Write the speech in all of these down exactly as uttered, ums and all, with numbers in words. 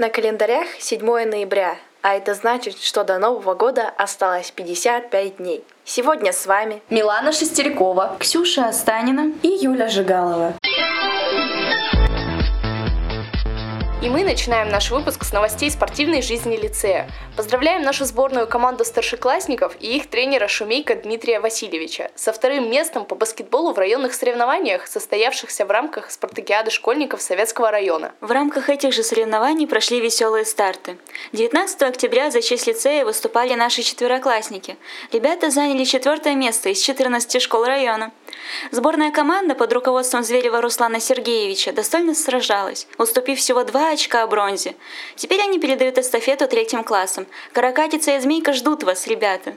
На календарях седьмое ноября, а это значит, что до Нового года осталось пятьдесят пять дней. Сегодня с вами Милана Шестерякова, Ксюша Останина и Юля Жигалова. И мы начинаем наш выпуск с новостей спортивной жизни лицея. Поздравляем нашу сборную команду старшеклассников и их тренера Шумейка Дмитрия Васильевича со вторым местом по баскетболу в районных соревнованиях, состоявшихся в рамках спартакиады школьников Советского района. В рамках этих же соревнований прошли веселые старты. девятнадцатого октября за честь лицея выступали наши четвероклассники. Ребята заняли четвертое место из четырнадцати школ района. Сборная команда под руководством Зверева Руслана Сергеевича достойно сражалась, уступив всего два очка бронзе. Теперь они передают эстафету третьим классам. Каракатица и Змейка ждут вас, ребята.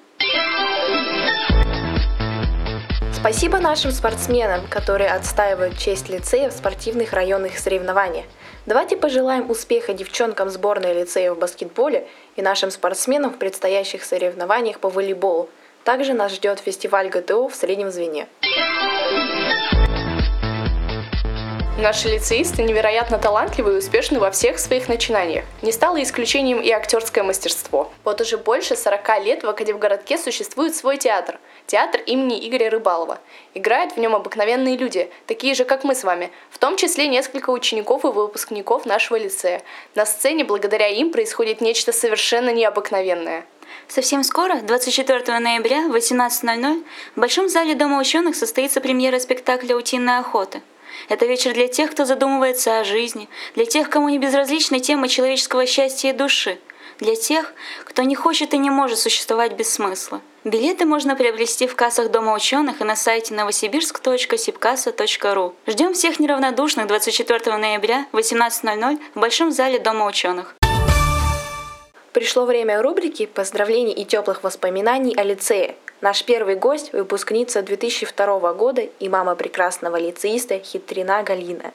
Спасибо нашим спортсменам, которые отстаивают честь лицея в спортивных районных соревнованиях. Давайте пожелаем успеха девчонкам сборной лицея в баскетболе и нашим спортсменам в предстоящих соревнованиях по волейболу. Также нас ждет фестиваль ГТО в среднем звене. Наши лицеисты невероятно талантливы и успешны во всех своих начинаниях. Не стало исключением и актерское мастерство. Вот уже больше сорока лет в Академгородке существует свой театр. Театр имени Игоря Рыбалова. Играют в нем обыкновенные люди, такие же, как мы с вами, в том числе несколько учеников и выпускников нашего лицея. На сцене благодаря им происходит нечто совершенно необыкновенное. Совсем скоро, двадцать четвёртого ноября в восемнадцать ноль ноль, в Большом зале Дома ученых состоится премьера спектакля «Утиная охота». Это вечер для тех, кто задумывается о жизни, для тех, кому не безразлична тема человеческого счастья и души, для тех, кто не хочет и не может существовать без смысла. Билеты можно приобрести в кассах Дома ученых и на сайте новосибирск точка сибкасса точка ру. Ждем всех неравнодушных двадцать четвёртого ноября в восемнадцать ноль ноль в Большом зале Дома ученых. Пришло время рубрики «Поздравлений и теплых воспоминаний о лицее». Наш первый гость – выпускница две тысячи второго года и мама прекрасного лицеиста Хитрина Галина.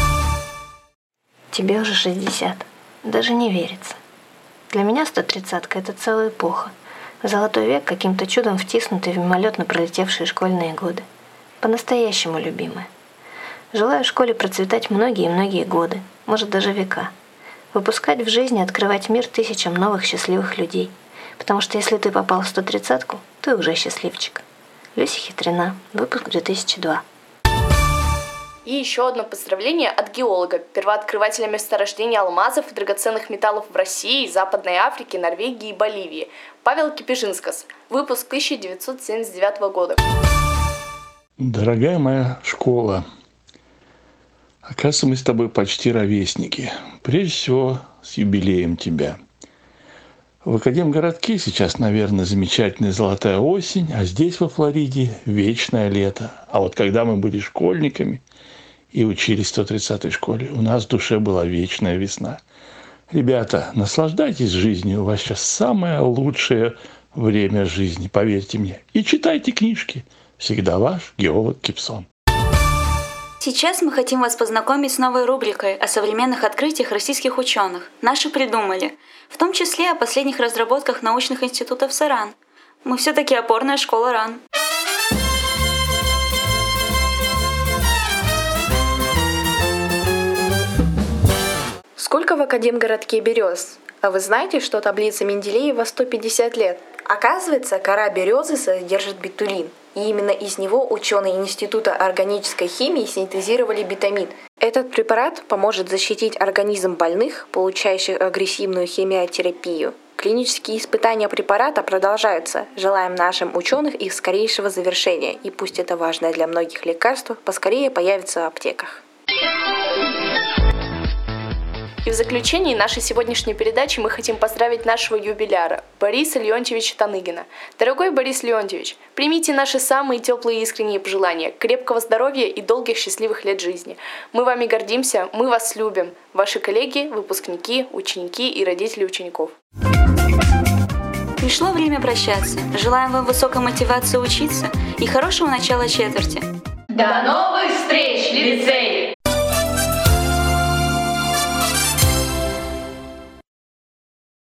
Тебе уже шестьдесят. Даже не верится. Для меня сто тридцатка – это целая эпоха. Золотой век, каким-то чудом втиснутый в мимолетно пролетевшие школьные годы. По-настоящему любимая. Желаю в школе процветать многие-многие годы, может даже века. Выпускать в жизни, открывать мир тысячам новых счастливых людей. Потому что если ты попал в сто тридцатку, ты уже счастливчик. Люся Хитрина, выпуск две тысячи второй. И еще одно поздравление от геолога, первооткрывателя месторождений алмазов и драгоценных металлов в России, Западной Африке, Норвегии и Боливии. Павел Кипижинскас, выпуск тысяча девятьсот семьдесят девятого года. Дорогая моя школа, оказывается, мы с тобой почти ровесники. Прежде всего, с юбилеем тебя. В Академгородке сейчас, наверное, замечательная золотая осень, а здесь, во Флориде, вечное лето. А вот когда мы были школьниками и учились в сто тридцатой школе, у нас в душе была вечная весна. Ребята, наслаждайтесь жизнью, у вас сейчас самое лучшее время жизни, поверьте мне. И читайте книжки. Всегда ваш геолог Кипсон. Сейчас мы хотим вас познакомить с новой рубрикой о современных открытиях российских ученых. Наши придумали. В том числе о последних разработках научных институтов САРАН. Мы все-таки опорная школа РАН. Сколько в Академгородке берез? А вы знаете, что таблица Менделеева сто пятьдесят лет? Оказывается, кора березы содержит бетулин. И именно из него ученые Института органической химии синтезировали бетамин. Этот препарат поможет защитить организм больных, получающих агрессивную химиотерапию. Клинические испытания препарата продолжаются. Желаем нашим ученым их скорейшего завершения. И пусть это важное для многих лекарство поскорее появится в аптеках. И в заключении нашей сегодняшней передачи мы хотим поздравить нашего юбиляра Бориса Леонтьевича Таныгина. Дорогой Борис Леонтьевич, примите наши самые теплые и искренние пожелания, крепкого здоровья и долгих счастливых лет жизни. Мы вами гордимся, мы вас любим. Ваши коллеги, выпускники, ученики и родители учеников. Пришло время прощаться. Желаем вам высокой мотивации учиться и хорошего начала четверти. До новых встреч, лицей!